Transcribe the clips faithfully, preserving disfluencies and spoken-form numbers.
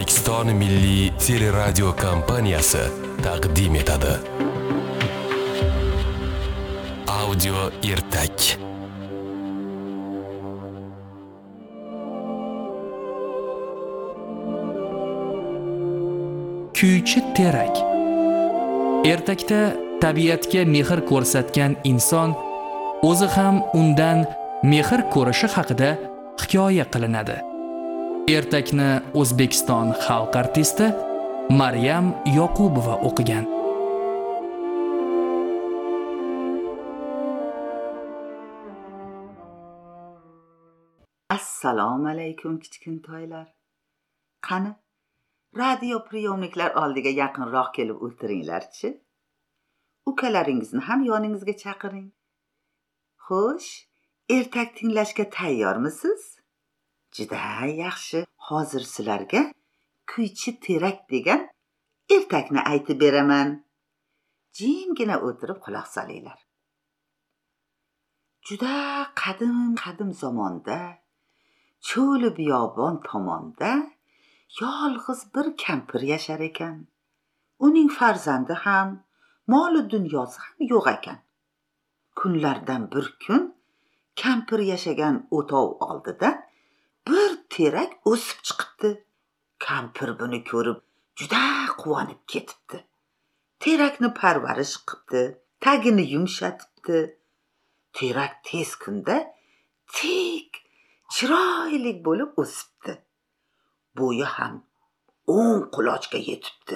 O'zbekiston Milliy teleradio kompaniyasi taqdim etadi. Audio Ertak. Kuychi terak. Ertakda tabiatga mehr ko'rsatgan inson o'zi ham undan mehr ko'rishi haqida hikoya qilinadi. Ertakni O'zbekiston xalq artisti Maryam Yoqubova o'qigan. Assalomu alaykum kichkintoylar. Qani, radio priyomniklar oldiga yaqinroq kelib o'tiringlar-chi. Ukalaringizni ham yoningizga chaqiring. Xo'sh, ertak tinglashga tayyormisiz? Juda yaxshi. Hozir sizlarga Kuychi terak degan ertakni aytib beraman. Jimgina o'tirib quloq solinglar. Juda qadim-qadim zamonda, cho'li biyobon tomonda yolg'iz bir kampir yashar ekan. Uning farzandi ham, moli dunyosi ham yo'q ekan. Kunlardan bir kun kampir yashagan o'tov oldida bir terak o'sib chiqibdi. Kampir buni ko'rib juda quvonib ketibdi. Terakni parvarish qilibdi, tagini yumshatibdi. Terak tez kunda tik, chiroyli bo'lib o'sibdi. Bo'yi ham o'n qulochga yetibdi.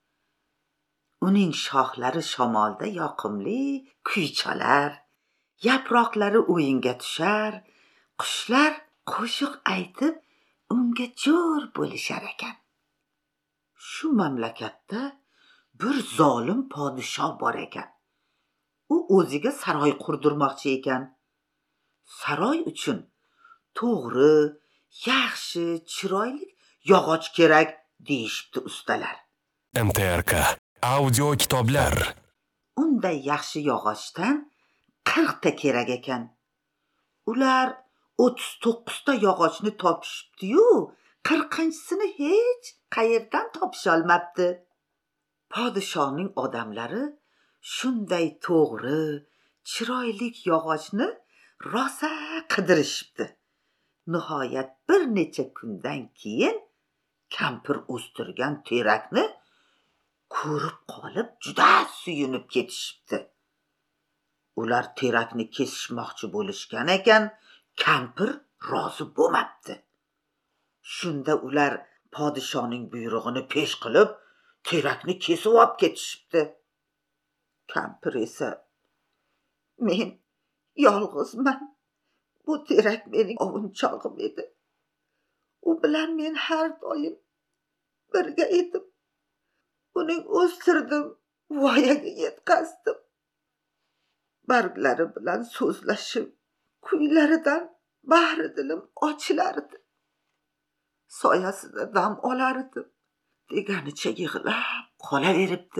Uning shoxlari shamolda yoqimli kuy chalar, yaproqlari o'yinga tushar, qushlar qo'shiq aytib unga jo'r bo'lishar ekan. Shu mamlakatda bir zolim podshoh bor ekan. U o'ziga saroy qurdirmoqchi ekan. Saroy uchun to'g'ri, yaxshi, chiroyli yog'och kerak deyishibdi ustalar. M T R K audio kitoblar. Unday yaxshi yog'ochdan qirq ta kerak ekan. Ular o'ttiz to'qqiz ta yog'ochni topishibdi-yu, qirqinchisini hech qayerdan topisha olmabdi. Podshohning odamlari shunday to'g'ri, chiroyli yog'ochni rosa qidirishibdi. Nihoyat bir necha kundan keyin kampir o'stirgan terakni ko'rib qolib juda suyunib ketishibdi. Ular terakni kesishmoqchi bo'lishgan ekan, kampir rozi bo'lmabdi. Shunda ular podshohning buyrug'ini pesh qilib, terakni kesib olib ketishibdi. Kampir esa, men yolg'izman. Bu terak mening ovunchog'im edi. U bilan men har doim birga edim. Uning o'stirdim, voyaga yetkazdim. Barglari bilan so'zlashib, kuylaridan bahri dilim ochilardi. Soyasida dam olardim. Deganicha yig'lab qolaveribdi.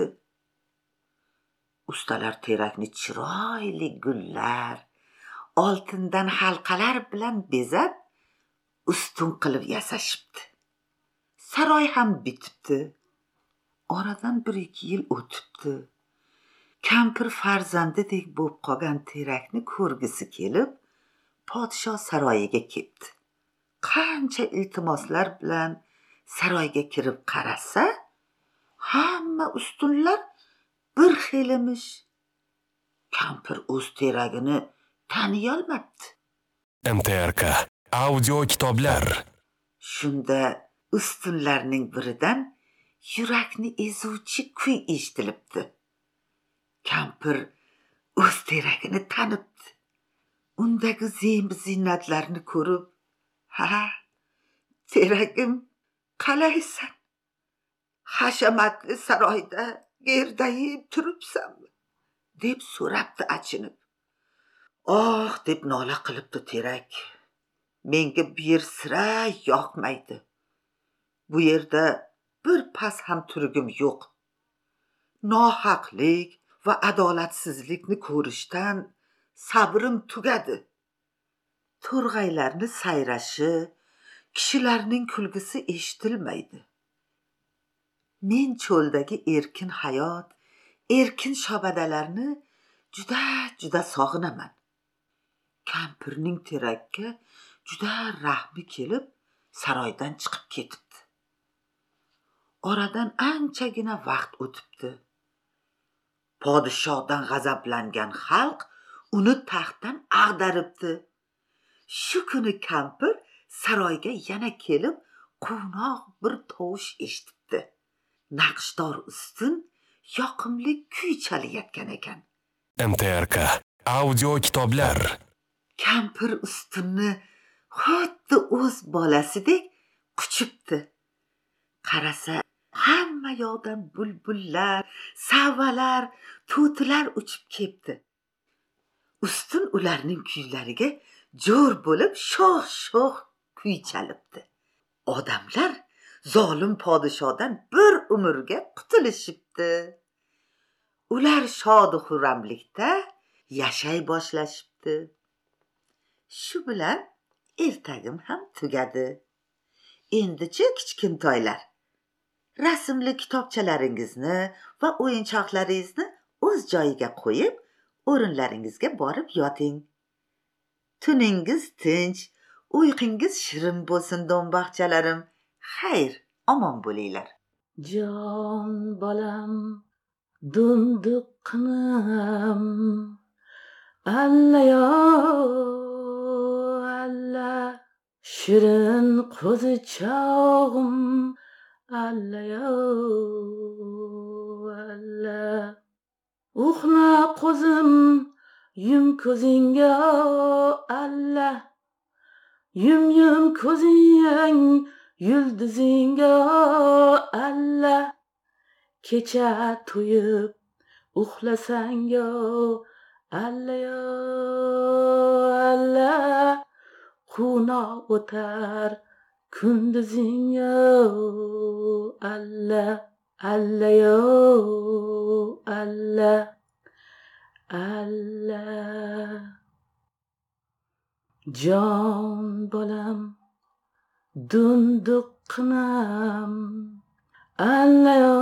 Ustalar terakni chiroyli gullar, oltindan halqalar bilan bezab, ustun qilib yasashibdi. Saroy ham bitibdi. Oradan bir ikki yil o'tibdi. Kampir farzandidek bo'lib qolgan terakni ko'rgisi kelib, podshoh saroyiga ketdi. Qancha iltimoslar bilan saroyga kirib qarasa, hamma ustunlar bir xil emish. Kampir o'z teragini taniy olmabdi. M T R K audio kitoblar. Shunda ustunlarning biridan yurakni ezuvchi kuy eshitilibdi. Kampir o'z teragini tanibdi. Undagi zem-ziynatlarni ko'rib, "Ha, teragim, qalaysan? Hashamatli saroyda gerdayib turibsanmi?" deb so'rabdi achinib. "Oh," deb nola qilibdi terak. "Menga bu yer sira yoqmaydi. Bu yerda bir pas ham turgim yo'q. Nohaqlik va adolatsizlikni ko'rishdan sabrim tugadi. To'rg'aylarni sayrashi, kishilarning kulgisi eshitilmaydi. Men cho'ldagi erkin hayot, erkin shabadalarni juda juda sog'inaman. Kampirning terakka juda rahmi kelib saroydan chiqib ketibdi. Oradan anchagina vaqt o'tibdi. Podshohdan g'azablangan xalq uni taxtdan ag'daribdi. Shu kuni kampir saroyga yana kelib quvnoq bir tovush eshitibdi. Naqshdor ustun yoqimli kuy chalayotgan ekan. M T R K audio kitoblar. Kampir ustunni xuddi o'z bolasidek quchibdi. Qarasa, hamma yoqdan bulbullar, savalar, to'tilar uchib kelibdi. Ustun ularning kuylariga jo'r bo'lib sho'x-sho'x kuy chalibdi. Odamlar zolim podshohdan bir umrga qutulishibdi. Ular shod-u xurramlikda yashay boshlashibdi. Shu bilan ertagim ham tugadi. Endi-chi kichkintoylar, rasmli kitobchalaringizni va o'yinchoqlaringizni o'z joyiga qo'yib, o'rinlaringizga borib yoting. Tuningiz tinch, uyqingiz shirin bo'lsin, do'mboqchalarim. Xayr, omon bo'linglar. Jon bolam, dunduqqinam, alla-yo, alla, shirin qo'zichog'im, alla-yo, alla. Uxla qo'zim, yum ko'zingga, alla, yum-yum ko'zing, yulduzingga, alla. Kecha to'yib uxlasang-yo, alla-yo, alla. Quvnoq o'tar kunduzing-yo, alla, alla-yo, alla, alla. Jon bolam, dunduqqinam, alla-yo,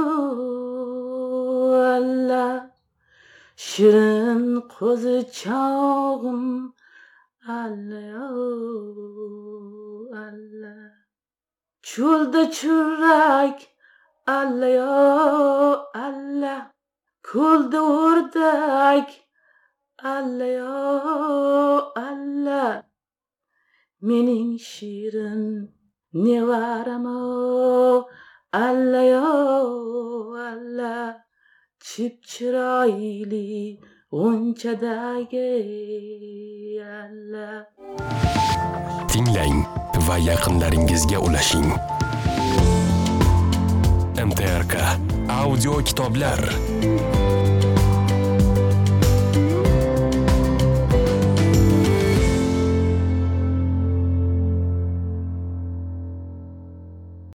alla, shirin qo'zichog'im, alla-yo, alla. Cho'lda churrak, alla-yo, alla. Ko'lda o'rdak, alla-yo, alla. Mening shirin nevaramo, alla-yo, alla. Chip-chiroyli g'unchadagi, alla. Tinglang va yaqinlaringizga ulashing. M T R K audio kitoblar.